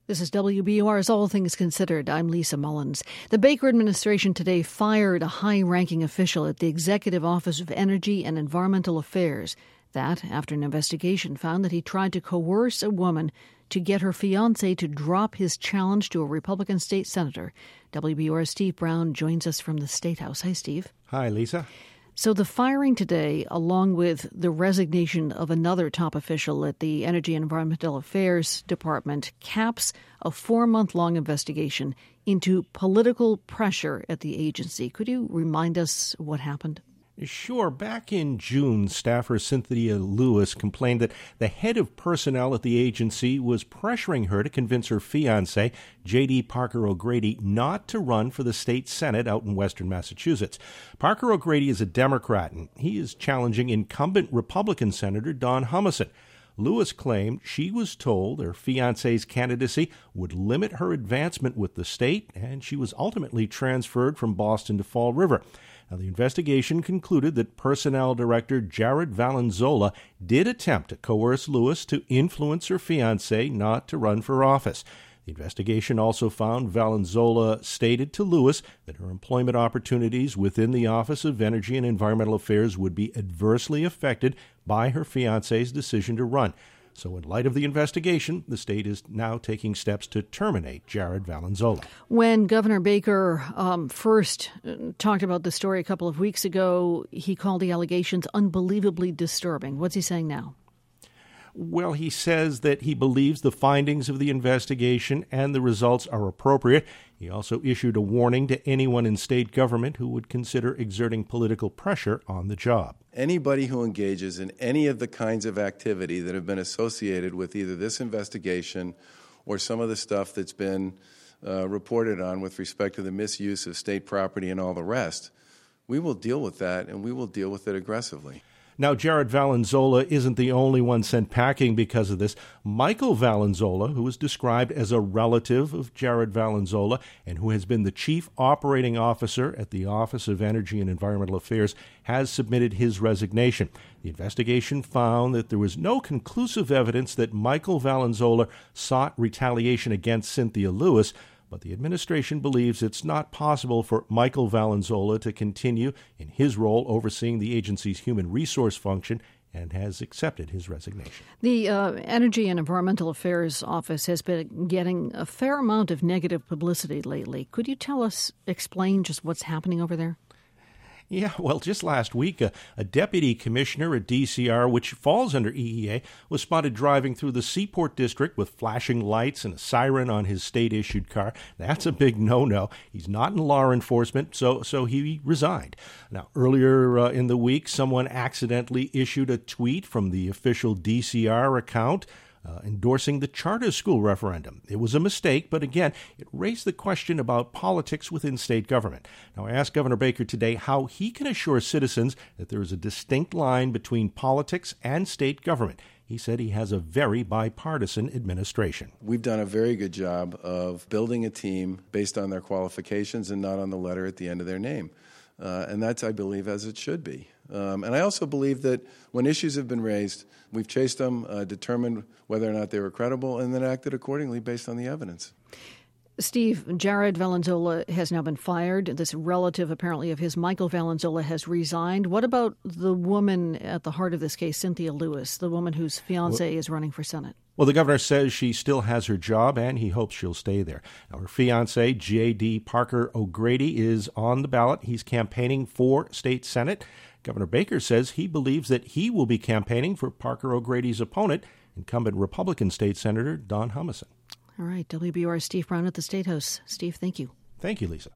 This is WBUR's All Things Considered. I'm Lisa Mullins. The Baker administration today fired a high-ranking official at the Executive Office of Energy and Environmental Affairs. That after an investigation found that he tried to coerce a woman to get her fiancé to drop his challenge to a Republican state senator. WBUR's Steve Brown joins us from the State House. Hi, Steve. Hi, Lisa. So the firing today, along with the resignation of another top official at the Energy and Environmental Affairs Department, caps a 4-month-long investigation into political pressure at the agency. Could you remind us what happened? Sure. Back in June, staffer Cynthia Lewis complained that the head of personnel at the agency was pressuring her to convince her fiancé, J.D. Parker O'Grady, not to run for the state Senate out in western Massachusetts. Parker O'Grady is a Democrat, and he is challenging incumbent Republican Senator Don Humison. Lewis claimed she was told her fiancé's candidacy would limit her advancement with the state, and she was ultimately transferred from Boston to Fall River. Now, the investigation concluded that Personnel Director Jared Valenzola did attempt to coerce Lewis to influence her fiancé not to run for office. The investigation also found Valenzola stated to Lewis that her employment opportunities within the Office of Energy and Environmental Affairs would be adversely affected by her fiancé's decision to run. So in light of the investigation, the state is now taking steps to terminate Jared Valenzola. When Governor Baker first talked about the story a couple of weeks ago, he called the allegations unbelievably disturbing. What's he saying now? Well, he says that he believes the findings of the investigation and the results are appropriate. He also issued a warning to anyone in state government who would consider exerting political pressure on the job. Anybody who engages in any of the kinds of activity that have been associated with either this investigation or some of the stuff that's been reported on with respect to the misuse of state property and all the rest, we will deal with that, and we will deal with it aggressively. Now, Jared Valenzola isn't the only one sent packing because of this. Michael Valenzola, who is described as a relative of Jared Valenzola and who has been the chief operating officer at the Office of Energy and Environmental Affairs, has submitted his resignation. The investigation found that there was no conclusive evidence that Michael Valenzola sought retaliation against Cynthia Lewis, but the administration believes it's not possible for Michael Valenzola to continue in his role overseeing the agency's human resource function and has accepted his resignation. The Energy and Environmental Affairs Office has been getting a fair amount of negative publicity lately. Could you explain just what's happening over there? Yeah, well, just last week, a deputy commissioner at DCR, which falls under EEA, was spotted driving through the Seaport District with flashing lights and a siren on his state-issued car. That's a big no-no. He's not in law enforcement, so he resigned. Now, earlier in the week, someone accidentally issued a tweet from the official DCR account endorsing the charter school referendum. It was a mistake, but again, it raised the question about politics within state government. Now, I asked Governor Baker today how he can assure citizens that there is a distinct line between politics and state government. He said he has a very bipartisan administration. We've done a very good job of building a team based on their qualifications and not on the letter at the end of their name. And that's, I believe, as it should be. And I also believe that when issues have been raised, we've chased them, determined whether or not they were credible, and then acted accordingly based on the evidence. Steve, Jared Valenzola has now been fired. This relative, apparently, of his, Michael Valenzola, has resigned. What about the woman at the heart of this case, Cynthia Lewis, the woman whose fiancé is running for Senate? Well, the governor says she still has her job, and he hopes she'll stay there. Now, her fiancé, J.D. Parker O'Grady, is on the ballot. He's campaigning for state Senate. Governor Baker says he believes that he will be campaigning for Parker O'Grady's opponent, incumbent Republican state Senator Don Humison. All right, WBUR Steve Brown at the State House. Steve, thank you. Thank you, Lisa.